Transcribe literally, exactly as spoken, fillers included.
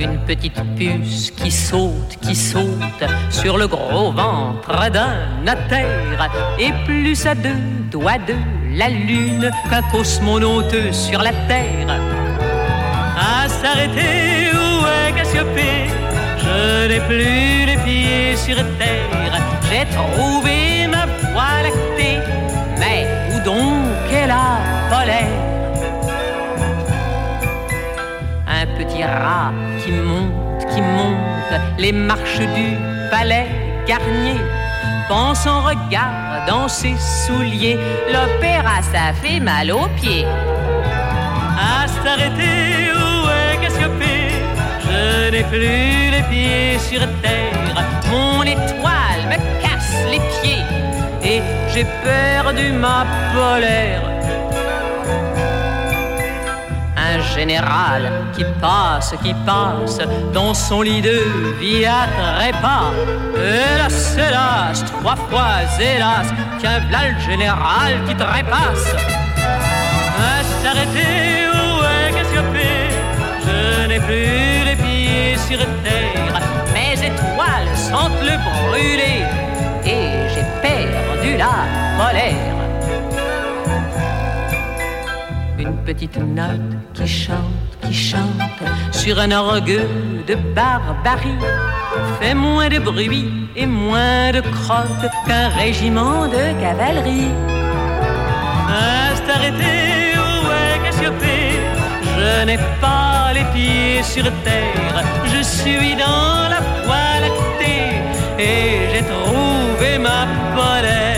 Une petite puce qui saute, qui saute sur le gros ventre d'un atère. Et plus à deux doigts de la lune qu'un cosmonaute sur la terre. À s'arrêter, où est Cassiopée? Je n'ai plus les pieds sur terre. J'ai trouvé ma voie lactée, mais où donc est la polaire? Un petit rat qui monte, qui monte les marches du palais Garnier. Pense en regardant ses souliers, l'opéra ça fait mal aux pieds. À s'arrêter, où est Cassiopée? Je n'ai plus les pieds sur terre. Mon étoile me casse les pieds et j'ai perdu ma polaire. Un général qui passe, qui passe dans son lit de vie à trépas. Hélas, hélas, trois fois hélas, tiens v'là le général qui trépasse. À s'arrêter, où est Cassiopée? Je n'ai plus les pieds sur terre. Mes étoiles sentent le brûler et j'ai perdu la polaire. Une petite note qui chante, qui chante sur un orgue de barbarie fait moins de bruit et moins de crotte qu'un régiment de cavalerie. À s'arrêter, où est Cassiopée? Je n'ai pas les pieds sur terre. Je suis dans la voie lactée et j'ai trouvé ma polaire.